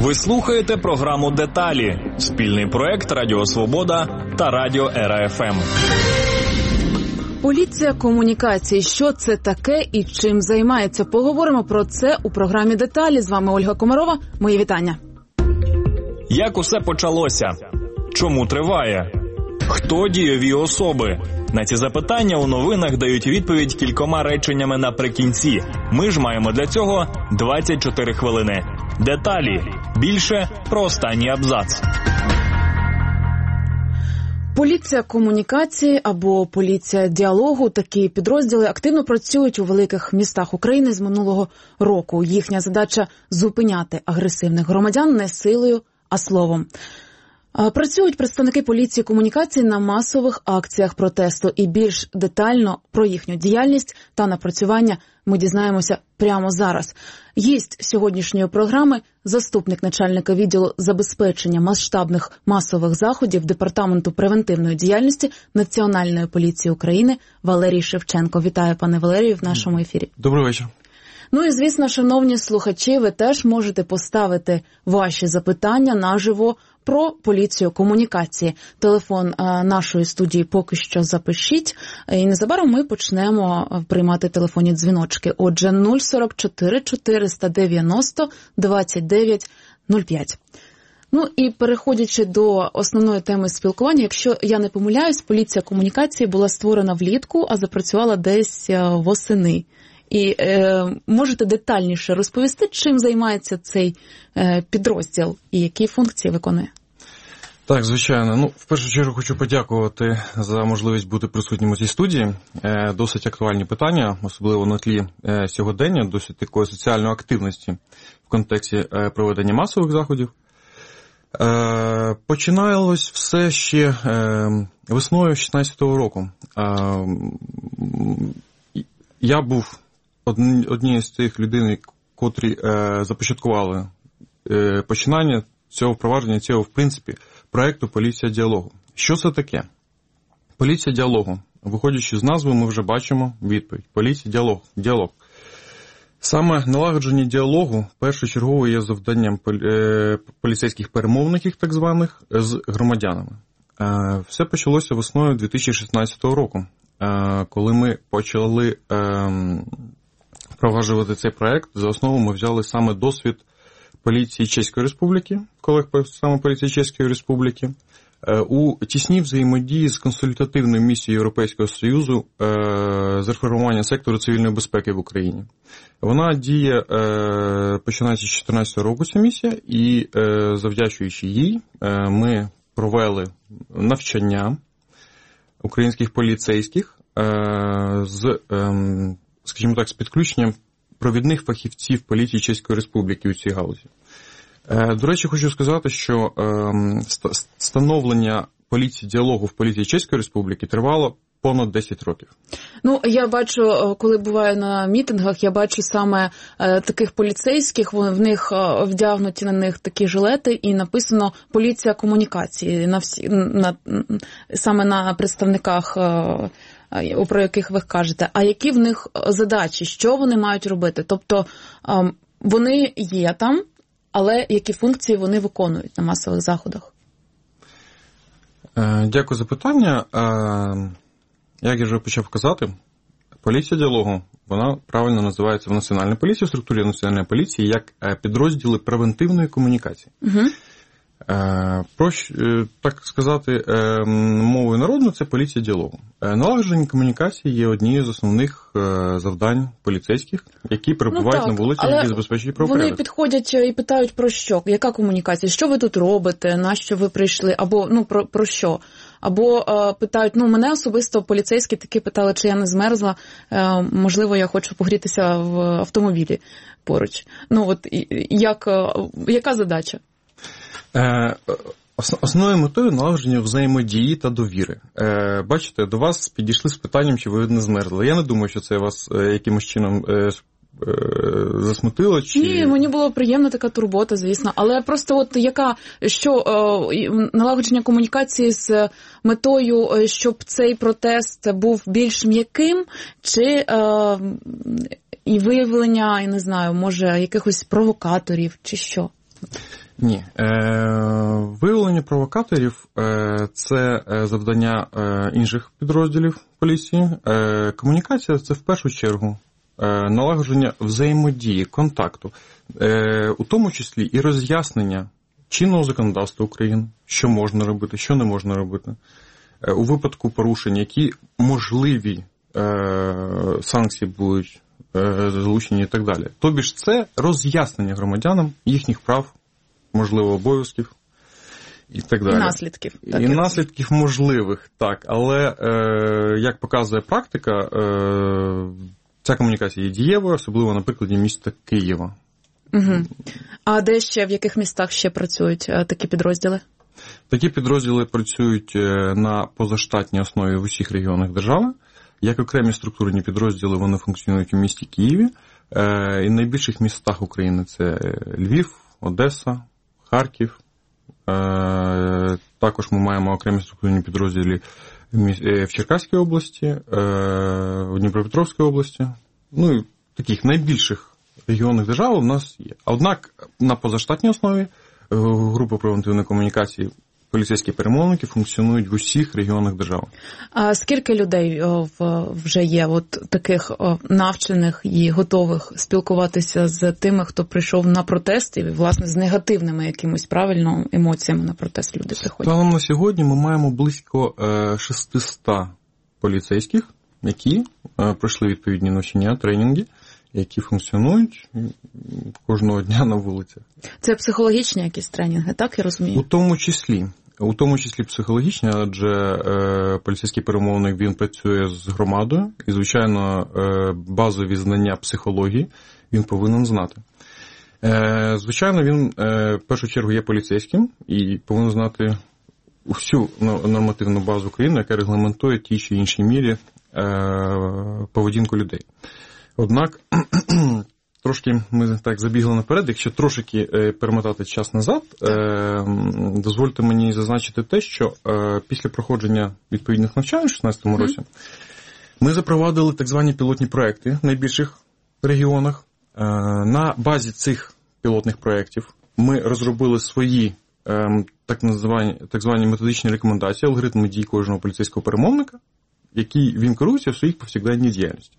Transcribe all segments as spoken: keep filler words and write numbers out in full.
Ви слухаєте програму «Деталі» – спільний проект Радіо Свобода та Радіо Ера Еф Ем. Поліція комунікації. Що це таке і чим займається? Поговоримо про це у програмі «Деталі». З вами Ольга Комарова. Мої вітання. Як усе почалося? Чому триває? Хто дієві особи? На ці запитання у новинах дають відповідь кількома реченнями наприкінці. Ми ж маємо для цього двадцять чотири хвилини. Деталі. Більше про останній абзац. Поліція комунікації або поліція діалогу – такі підрозділи активно працюють у великих містах України з минулого року. Їхня задача – зупиняти агресивних громадян не силою, а словом. Працюють представники поліції комунікації на масових акціях протесту. І більш детально про їхню діяльність та напрацювання ми дізнаємося прямо зараз. Гість сьогоднішньої програми – заступник начальника відділу забезпечення масштабних масових заходів Департаменту превентивної діяльності Національної поліції України Валерій Шевченко. Вітаю, пане Валерію, в нашому ефірі. Добрий вечір. Ну і, звісно, шановні слухачі, ви теж можете поставити ваші запитання наживо про поліцію комунікації. Телефон а, нашої студії поки що запишіть. І незабаром ми почнемо приймати телефонні дзвіночки. Отже, нуль сорок чотири чотириста дев'яносто двадцять дев'ять нуль п'ять. Ну і переходячи до основної теми спілкування, якщо я не помиляюсь, поліція комунікації була створена влітку, а запрацювала десь восени. І е, можете детальніше розповісти, чим займається цей е, підрозділ і які функції виконує? Так, звичайно. Ну, в першу чергу хочу подякувати за можливість бути присутнім у цій студії. Е, досить актуальні питання, особливо на тлі е, сьогодення, досить такої соціальної активності в контексті е, проведення масових заходів. Е, починалось все ще е, весною шістнадцятого року. Е, я був однією з тих людей, котрі е, започаткували е, починання цього впровадження, цього, в принципі, проєкту «Поліція діалогу». Що це таке? Поліція діалогу. Виходячи з назви, ми вже бачимо відповідь. Поліція діалог. Діалог. Саме налагодження діалогу першочергово є завданням поліцейських перемовників, так званих, з громадянами. Е, все почалося весною дві тисячі шістнадцятого року, е, коли ми почали е, впроваджувати цей проект. За основу ми взяли саме досвід поліції Чеської Республіки, колег саме поліції Чеської Республіки, у тісній взаємодії з консультативною місією Європейського Союзу з реформування сектору цивільної безпеки в Україні. Вона діє, починаючи з дві тисячі чотирнадцятого року, ця місія, і завдячуючи їй ми провели навчання українських поліцейських з, скажімо так, з підключенням провідних фахівців поліції Чеської Республіки у цій галузі. До речі, хочу сказати, що становлення поліції діалогу в поліції Чеської Республіки тривало понад десять років. Ну, я бачу, коли буваю на мітингах, я бачу саме е, таких поліцейських, в них е, вдягнуті на них такі жилети і написано «Поліція комунікації» на всі, на, саме на представниках, е, про яких ви кажете. А які в них задачі, що вони мають робити? Тобто е, вони є там, але які функції вони виконують на масових заходах? Е, дякую за питання. Е, Як я вже почав казати, поліція діалогу, вона правильно називається в Національній поліції, в структурі Національної поліції, як підрозділи превентивної комунікації. Угу. Про, так сказати, мовою народною, це поліція діалогу. Налагодження комунікації є однією з основних завдань поліцейських, які перебувають ну, так, на вулиці, які забезпечують правопорядок. Вони підходять і питають про що? Яка комунікація? Що ви тут робите? На що ви прийшли? Або, ну, про, про що? Або е, питають, ну, мене особисто поліцейські таки питали, чи я не змерзла, е, можливо, я хочу погрітися в автомобілі поруч. Ну, от, як, е, яка задача? Е, основною метою налагодження взаємодії та довіри. Е, бачите, до вас підійшли з питанням, чи ви не змерзли. Я не думаю, що це вас е, якимось чином е, засмутило? Чи... Ні, мені було приємна така турбота, звісно. Але просто от яка, що е, налагодження комунікації з метою, щоб цей протест був більш м'яким, чи е, і виявлення, я не знаю, може, якихось провокаторів, чи що? Ні. Е, виявлення провокаторів е, – це завдання е, інших підрозділів поліції. Е, комунікація – це в першу чергу е, налагодження взаємодії, контакту, е, у тому числі і роз'яснення чинного законодавства України, що можна робити, що не можна робити. Е, у випадку порушень, які можливі е, санкції будуть е, залучені і так далі. Тобі ж це роз'яснення громадянам їхніх прав, можливо, обов'язків і так далі. І наслідків. І так, наслідків як... можливих, так. Але, е, як показує практика, е, ця комунікація є дієвою, особливо на прикладі міста Києва. Угу. А де ще, в яких містах ще працюють е, такі підрозділи? Такі підрозділи працюють на позаштатній основі в усіх регіонах держави. Як окремі структурні підрозділи вони функціонують у місті Києві. Е, і в найбільших містах України це Львів, Одеса, Харків. Е, також ми маємо окремі структурні підрозділи в Черкаській області, в Дніпропетровській області. Ну, і в таких найбільших регіонах держави у нас є. Однак на позаштатній основі групи превентивної комунікації поліцейські перемовники функціонують в усіх регіонах держави. А скільки людей вже є от таких навчених і готових спілкуватися з тими, хто прийшов на протест і, власне, з негативними якимось, правильно, емоціями на протест люди приходять? Станом на сьогодні ми маємо близько шістсот поліцейських, які пройшли відповідні навчання, тренінги, які функціонують кожного дня на вулицях. Це психологічні якісь тренінги, так я розумію? У тому числі. У тому числі психологічні, адже е, поліцейський перемовник, він працює з громадою, і, звичайно, е, базові знання психології він повинен знати. Е, звичайно, він е, в першу чергу є поліцейським і повинен знати всю нормативну базу України, яка регламентує ті чи іншій мірі е, поведінку людей. Однак, трошки ми так забігли наперед, якщо трошки перемотати час назад, дозвольте мені зазначити те, що після проходження відповідних навчань у шістнадцятому році ми запровадили так звані пілотні проекти в найбільших регіонах. На базі цих пілотних проєктів ми розробили свої так звані, так звані методичні рекомендації, алгоритми дій кожного поліцейського перемовника, які він керується в своїх повсякденній діяльності.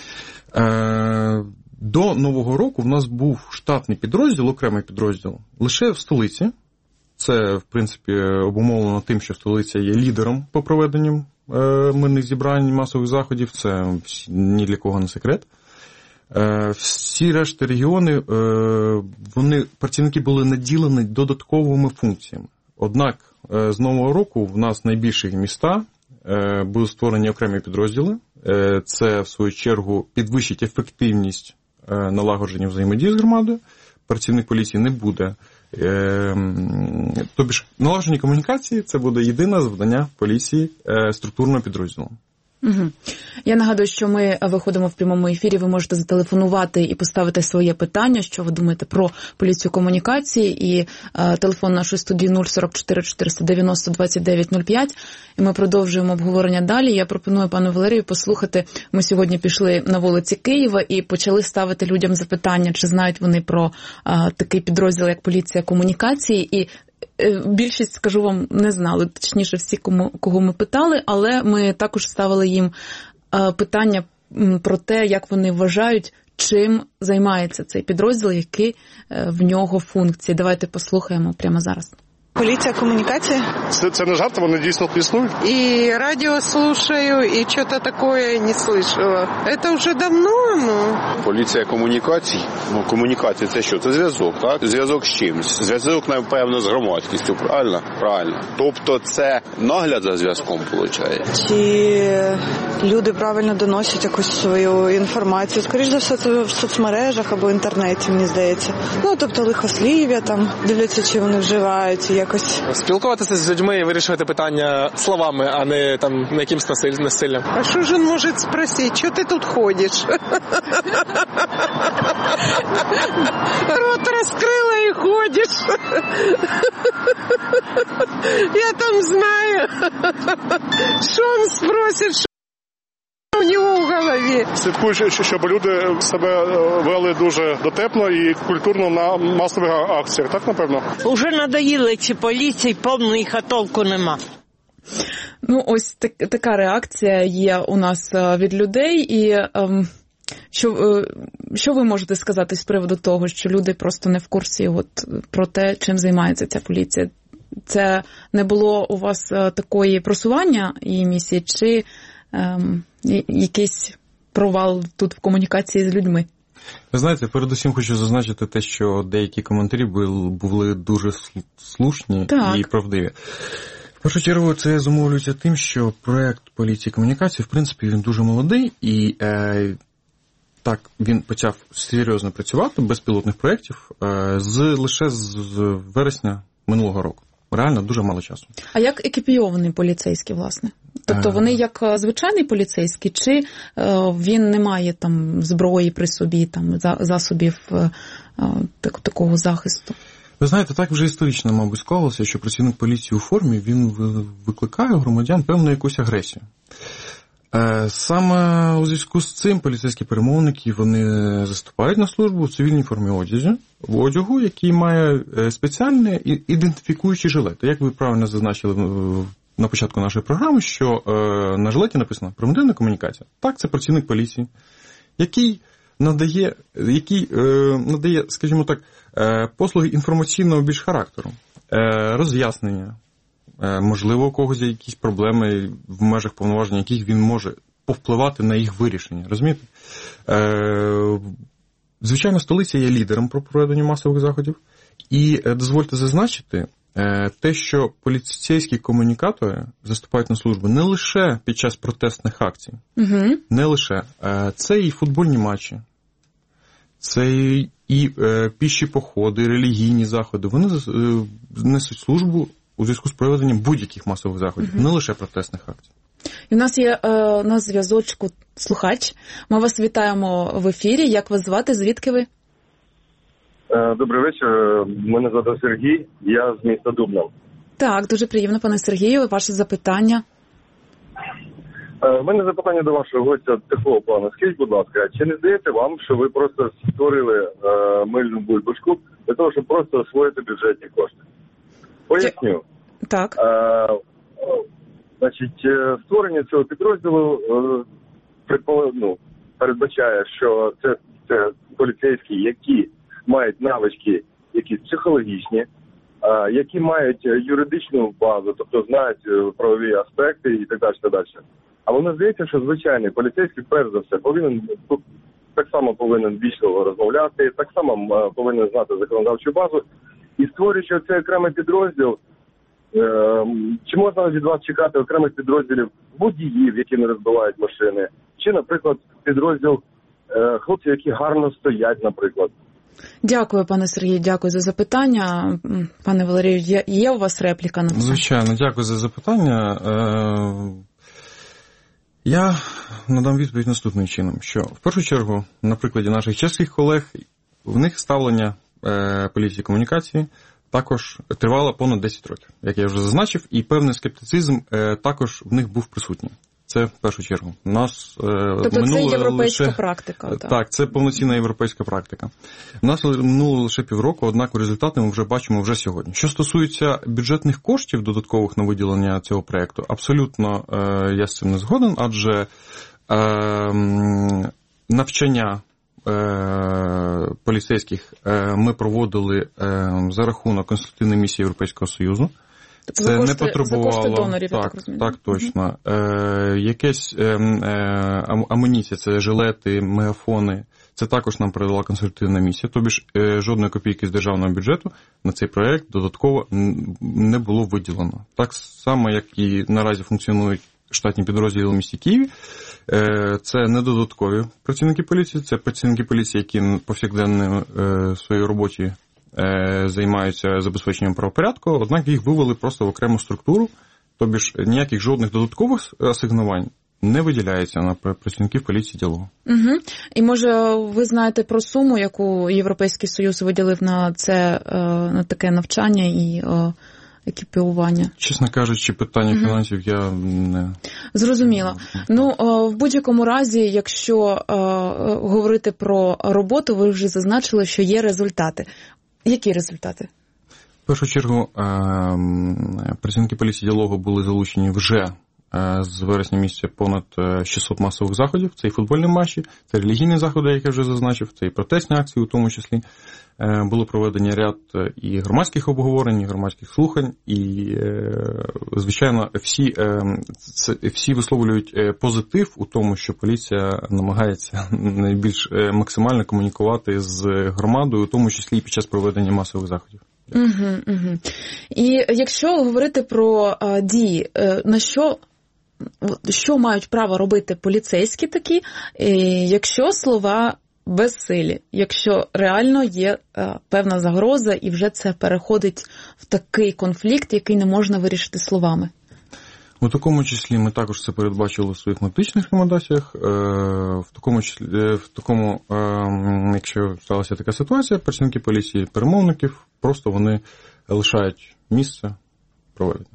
До Нового року в нас був штатний підрозділ, окремий підрозділ, лише в столиці. Це, в принципі, обумовлено тим, що столиця є лідером по проведенню мирних зібрань, масових заходів. Це ні для кого не секрет. Всі решти регіони, вони, працівники були наділені додатковими функціями. Однак з Нового року в нас найбільші міста будуть створені окремі підрозділи. Це, в свою чергу, підвищить ефективність налагодження взаємодії з громадою. Працівник поліції не буде. Тобто ж налагодження комунікації – це буде єдине завдання поліції структурного підрозділу. Угу. Я нагадую, що ми виходимо в прямому ефірі, ви можете зателефонувати і поставити своє питання, що ви думаєте про поліцію комунікації, і е, телефон нашої студії нуль сорок чотири чотириста дев'яносто двадцять дев'ять нуль п'ять, і ми продовжуємо обговорення далі. Я пропоную пану Валерію послухати, ми сьогодні пішли на вулиці Києва і почали ставити людям запитання, чи знають вони про е, такий підрозділ, як поліція комунікації, і більшість, скажу вам, не знали, точніше всі, кому, кого ми питали, але ми також ставили їм питання про те, як вони вважають, чим займається цей підрозділ, які в нього функції. Давайте послухаємо прямо зараз. Поліція комунікації. Це, це не жарт, вони дійсно існують. І радіо слушаю, і щось таке не слышала. Це вже давно, ну. Поліція комунікацій. Ну, комунікація це що? Це зв'язок, так? Зв'язок з чимось. Зв'язок, напевно, з громадськістю, правильно? Правильно. Тобто це нагляд за зв'язком, виходить. Чи люди правильно доносять якусь свою інформацію? Скоріше за все, це в соцмережах або інтернеті, мені здається. Ну, тобто лихослів'я, там, дивляться, чи вони вживають, якось. Спілкуватися з людьми і вирішувати питання словами, а не там на якимсь насиллям. А що ж він може спросити, що ти тут ходиш? Рот розкрила і ходиш. Я там знаю, що він спросить, що у него в голове. слідкують, щоб люди себе вели дуже дотепно і культурно на масових акціях. Так, напевно? Уже надоїли ці поліції, повно їх, а толку нема. Ну, ось так, така реакція є у нас від людей. І ем, що, що ви можете сказати з приводу того, що люди просто не в курсі от, про те, чим займається ця поліція? Це не було у вас такої просування її місії, чи ем, якийсь провал тут в комунікації з людьми? Ви знаєте, передусім хочу зазначити те, що деякі коментарі були дуже слушні так. і правдиві. В першу чергу це зумовлюється тим, що проєкт поліції комунікації, в принципі, він дуже молодий, і е, так, він почав серйозно працювати, без пілотних проєктів, е, з, лише з, з вересня минулого року. Реально дуже мало часу. А як екіпійований поліцейський, власне? Тобто вони як звичайний поліцейський, чи е, він не має там зброї при собі, там засобів е, так, такого захисту? Ви знаєте, так вже історично, мабуть, склалося, що працівник поліції у формі, він викликає у громадян певну якусь агресію. Саме у зв'язку з цим поліцейські перемовники, вони заступають на службу в цивільній формі одягу, в одягу, який має спеціальний ідентифікуючий жилет. Як ви правильно зазначили на початку нашої програми, що на жилеті написано «Превентивна комунікація». Так, це працівник поліції, який надає, який е, надає, скажімо так, е, послуги інформаційного більш характеру, е, роз'яснення, е, можливо, у когось є якісь проблеми в межах повноважень, яких він може повпливати на їх вирішення, розумієте? Е, звичайно, столиця є лідером про проведення масових заходів, і е, дозвольте зазначити, е, те, що поліцейські комунікатори заступають на службу не лише під час протестних акцій, угу. не лише. Е, це і футбольні матчі, це і е, піші походи, релігійні заходи. Вони е, несуть службу у зв'язку з проведенням будь-яких масових заходів, угу. не лише протестних акцій. І у нас є е, на зв'язочку слухач. Ми вас вітаємо в ефірі. Як вас звати? Звідки ви? Добрий вечір. Мене звати Сергій. Я з міста Дубна. Так, дуже приємно, пане Сергію. Ваше запитання? У мене запитання до вашого гостя такого плану. Скажіть, будь ласка, чи не здається вам, що ви просто створили е, мильну бульбашку для того, щоб просто освоїти бюджетні кошти? Поясню. Так. Е, значить, створення цього підрозділу е, ну, передбачає, що це, це поліцейські, які мають навички якісь психологічні, а, які мають юридичну базу, тобто знають правові аспекти і так далі, так далі. А воно здається, що звичайний поліцейський, перш за все, повинен так само повинен вічливо розмовляти, так само повинен знати законодавчу базу. І створюючи цей окремий підрозділ, е, чи можна від вас чекати окремих підрозділів водіїв, які не розбивають машини, чи, наприклад, підрозділ е, хлопців, які гарно стоять, наприклад. Дякую, пане Сергію, дякую за запитання. Пане Валерію, є, є у вас репліка на це? Звичайно, дякую за запитання. Я надам відповідь наступним чином, що в першу чергу, на прикладі наших чеських колег, в них ставлення поліції комунікації також тривало понад десять років, як я вже зазначив, і певний скептицизм також в них був присутній. Це в першу чергу. У нас тобто це європейська лише... практика. Так. так, це повноцінна європейська практика. У нас минуло лише півроку, однак результати ми вже бачимо вже сьогодні. Що стосується бюджетних коштів додаткових на виділення цього проєкту, абсолютно е, я з цим не згоден, адже е, навчання е, поліцейських е, ми проводили е, за рахунок консультативної місії Європейського Союзу. Це за кошти, не потребувало, за кошти донорів, так, я так розумію. Так, точно. Угу. Е, якесь е, е, амуніція, це жилети, мегафони, це також нам передала консультативна місія, тобі ж е, жодної копійки з державного бюджету на цей проєкт додатково не було виділено. Так само, як і наразі функціонують штатні підрозділи в місті Києві, е, це не додаткові працівники поліції, це працівники поліції, які повсякденно е, своїй роботі займаються забезпеченням правопорядку, однак їх вивели просто в окрему структуру, тобі ж ніяких жодних додаткових асигнувань не виділяється на працівників поліції діалогу. Угу. І може ви знаєте про суму, яку Європейський Союз виділив на це, на таке навчання і екіпірування? Чесно кажучи, питання угу. фінансів я не... Зрозуміло. Ну, в будь-якому разі, якщо говорити про роботу, ви вже зазначили, що є результати. Які результати? В першу чергу, працівники поліції діалогу були залучені вже з вересня місяця понад шістсот масових заходів. Це і футбольні матчі, це релігійні заходи, як я вже зазначив, це і протестні акції у тому числі. Було проведення ряд і громадських обговорень, і громадських слухань, і, звичайно, всі, всі висловлюють позитив у тому, що поліція намагається найбільш максимально комунікувати з громадою, у тому числі і під час проведення масових заходів. Угу, угу. І якщо говорити про а, дії, на що, що мають право робити поліцейські такі, якщо слова безсилі, якщо реально є а, певна загроза і вже це переходить в такий конфлікт, який не можна вирішити словами? У такому числі ми також це передбачили у своїх медичних рекомендаціях. В такому числі, в такому, якщо сталася така ситуація, працівники поліції перемовників, просто вони лишають місце проведення.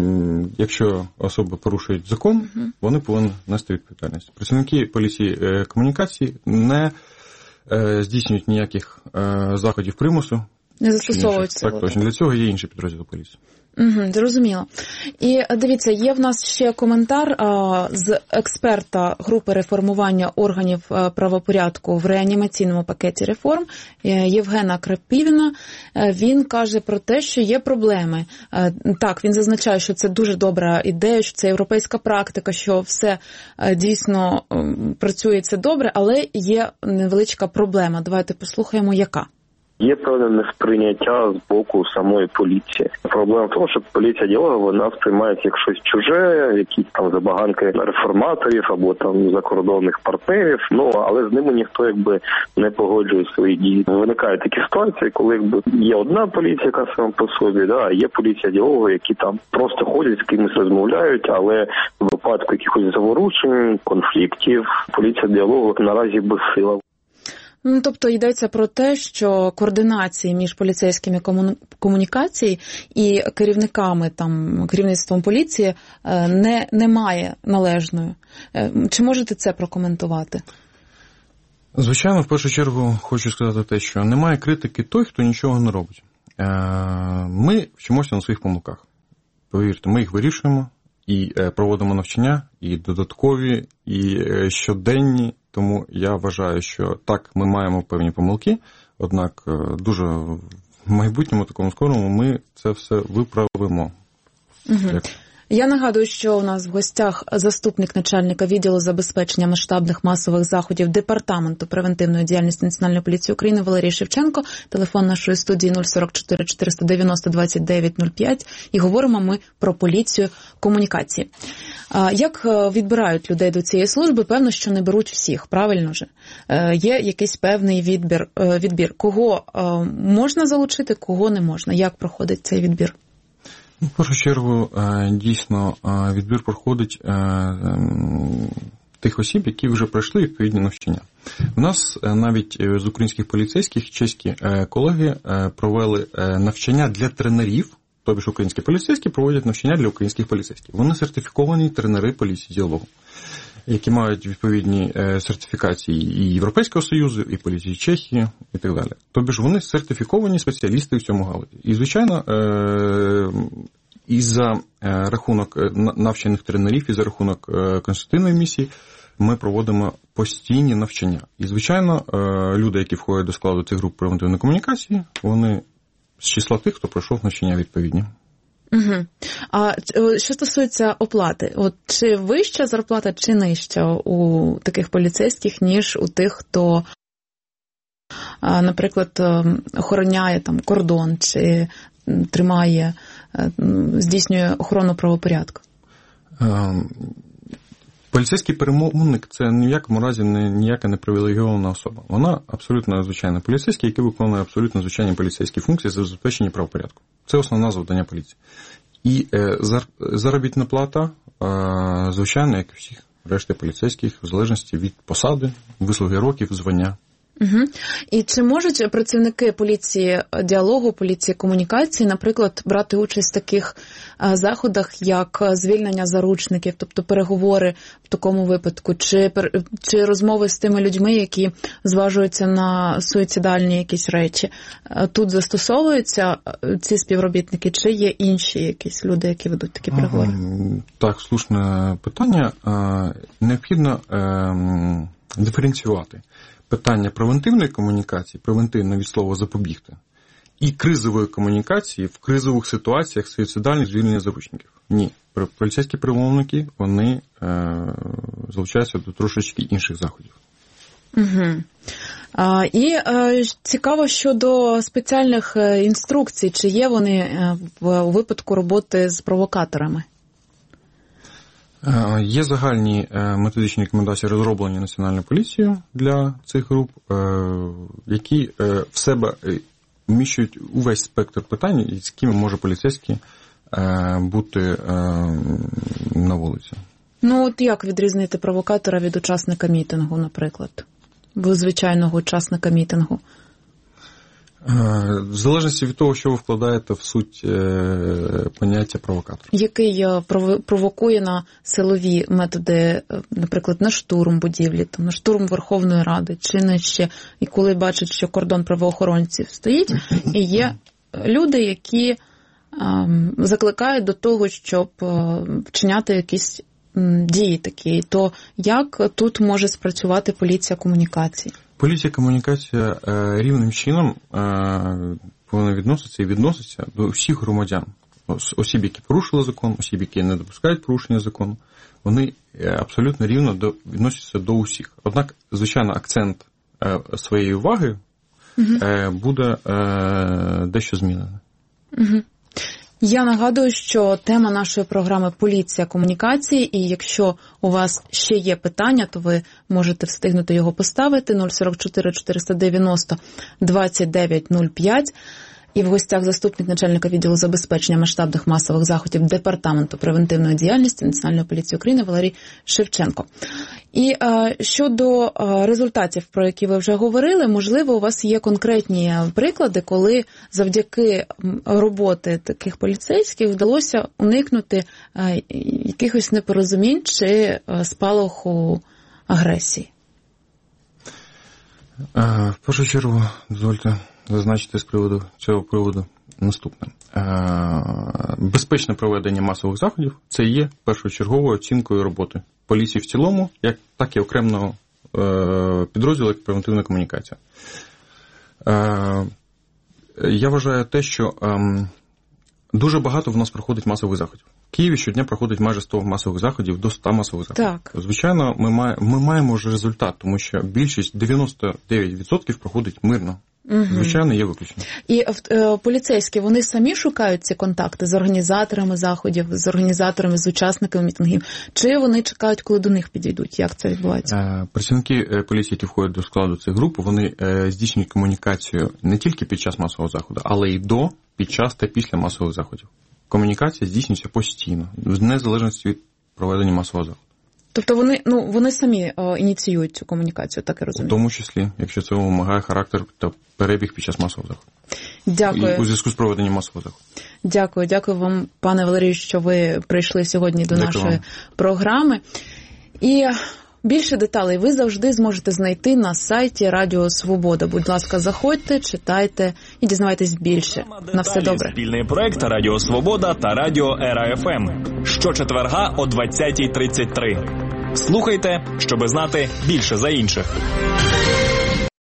Якщо особи порушують закон, вони повинні нести відповідальність. Працівники поліції комунікації не здійснюють ніяких заходів примусу. Не застосовують силу. Так, точно. Для цього є інші підрозділи поліції. Угу, зрозуміло. І дивіться, є в нас ще коментар а, з експерта групи реформування органів а, правопорядку в реанімаційному пакеті реформ Євгена Крапівіна. Він каже про те, що є проблеми. А, так, він зазначає, що це дуже добра ідея, що це європейська практика, що все а, дійсно а, працює це добре, але є невеличка проблема. Давайте послухаємо, яка. Є певне несприйняття з боку самої поліції. Проблема в тому, що поліція діалогу, вона сприймається як щось чуже, якісь там забаганки реформаторів або там закордонних партнерів, ну, але з ними ніхто якби не погоджує свої дії. Виникають такі ситуації, коли якби є одна поліція, яка сама по собі, да, а є поліція діалогу, які там просто ходять, з кимось розмовляють, але в випадку якихось заворушень, конфліктів, поліція діалогу наразі безсила. Ну, тобто йдеться про те, що координації між поліцейськими комунікацій і керівниками, там, керівництвом поліції не, немає належної. Чи можете це прокоментувати? Звичайно, в першу чергу хочу сказати те, що немає критики той, хто нічого не робить. Ми вчимося на своїх помилках. Повірте, ми їх вирішуємо і проводимо навчання, і додаткові, і щоденні. Тому я вважаю, що так, ми маємо певні помилки, однак дуже в майбутньому, такому скорому, ми це все виправимо. Угу. Я нагадую, що у нас в гостях заступник начальника відділу забезпечення масштабних масових заходів Департаменту превентивної діяльності Національної поліції України Валерій Шевченко. Телефон нашої студії нуль сорок чотири чотириста дев'яносто двадцять дев'ять нуль п'ять. І говоримо ми про поліцію комунікації. Як відбирають людей до цієї служби? Певно, що не беруть всіх, правильно же? Є якийсь певний відбір, відбір. Кого можна залучити, кого не можна? Як проходить цей відбір? В першу чергу, дійсно, відбір проходить тих осіб, які вже пройшли відповідні навчання. У нас навіть з українських поліцейських чеські колеги провели навчання для тренерів, тобто ж українські поліцейські проводять навчання для українських поліцейських. Вони сертифіковані тренери поліції діалогу, які мають відповідні сертифікації і Європейського Союзу, і поліції Чехії, і так далі. Тобто ж вони сертифіковані спеціалісти в цьому галузі. І, звичайно, і за рахунок навчених тренерів, і за рахунок консультативної місії ми проводимо постійні навчання. І, звичайно, люди, які входять до складу цих груп превентивної комунікації, вони з числа тих, хто пройшов навчання відповідні. Угу. А що стосується оплати, от чи вища зарплата, чи нижча у таких поліцейських, ніж у тих, хто, наприклад, охороняє там кордон, чи тримає, здійснює охорону правопорядку? Поліцейський перемовник – це ні в якому разі не, ніяка не привілейована особа. Вона абсолютно звичайна поліцейський, який виконує абсолютно звичайні поліцейські функції за забезпечення правопорядку. Це основна завдання поліції. І е, заробітна плата, е, звичайно, як і всіх решти поліцейських, в залежності від посади, вислуги років, звання. Угу. І чи можуть працівники поліції діалогу, поліції комунікації, наприклад, брати участь в таких а, заходах, як звільнення заручників, тобто переговори в такому випадку, чи, чи розмови з тими людьми, які зважуються на суїцидальні якісь речі? Тут застосовуються ці співробітники, чи є інші якісь люди, які ведуть такі переговори? Так, слушне питання. Необхідно диференціювати питання превентивної комунікації, превентивно від слова запобігти, і кризової комунікації в кризових ситуаціях суїцидальних звільнення заручників. Ні, поліцейські перемовники, вони е, залучаються до трошечки інших заходів. Угу. А, і е, цікаво щодо спеціальних інструкцій, чи є вони в, у випадку роботи з провокаторами? Є загальні методичні рекомендації, розроблені Національною поліцією для цих груп, які в себе вміщують увесь спектр питань, з якими може поліцейський бути на вулиці. Ну, от як відрізнити провокатора від учасника мітингу, наприклад? Звичайного учасника мітингу? В залежності від того, що ви вкладаєте в суть поняття провокатора. Який провокує на силові методи, наприклад, на штурм будівлі, там, на штурм Верховної Ради, чи не ще, і коли бачать, що кордон правоохоронців стоїть, і є люди, які ем, закликають до того, щоб вчиняти якісь м, дії такі, то як тут може спрацювати поліція комунікації? Поліція комунікація е, рівним чином е, повинна відноситися і відноситься до всіх громадян. Осіб, які порушили закон, осіб, які не допускають порушення закону, вони абсолютно рівно до, відносяться до усіх. Однак, звичайно, акцент е, своєї уваги е, буде е, дещо змінений. Угу. Я нагадую, що тема нашої програми – поліція комунікації, і якщо у вас ще є питання, то ви можете встигнути його поставити. нуль сорок чотири чотириста дев'яносто двадцять дев'ять нуль п'ять. І в гостях заступник начальника відділу забезпечення масштабних масових заходів Департаменту превентивної діяльності Національної поліції України Валерій Шевченко. І е, щодо е, результатів, про які ви вже говорили, можливо, у вас є конкретні приклади, коли завдяки роботи таких поліцейських вдалося уникнути е, якихось непорозумінь чи е, спалаху агресії? Е, в першу чергу, дозвольте зазначити з приводу цього приводу наступне. Безпечне проведення масових заходів – це є першочерговою оцінкою роботи поліції в цілому, як, так і окремого підрозділу, як превентивна комунікація. Я вважаю те, що дуже багато в нас проходить масових заходів. В Києві щодня проходить майже сто масових заходів до ста масових заходів. Так. Звичайно, ми, має, ми маємо вже результат, тому що більшість, дев'яносто дев'ять відсотків, проходить мирно. Угу. Звичайно, є виключення. І е, поліцейські, вони самі шукають ці контакти з організаторами заходів, з організаторами, з учасниками мітингів? Чи вони чекають, коли до них підійдуть? Як це відбувається? Е, працівники поліції, які входять до складу цих груп, вони е, здійснюють комунікацію не тільки під час масового заходу, але й до, під час та після масових заходів. Комунікація здійснюється постійно, в незалежності від проведення масового заходу. Тобто вони, ну, вони самі о, ініціюють цю комунікацію, так я розумію? В тому числі, якщо це вимагає характер та перебіг під час масового заходу. Дякую. І у зв'язку з проведенням масового заходу. Дякую. Дякую вам, пане Валерію, що ви прийшли сьогодні до Дякую нашої вам. програми. І більше деталей ви завжди зможете знайти на сайті Радіо Свобода. Будь ласка, заходьте, читайте і дізнавайтесь більше. На все добре. Спільний проект Радіо Свобода та Радіо Ера Еф Ем. Щочетверга о двадцятій тридцять три. Слухайте, щоби знати більше за інших.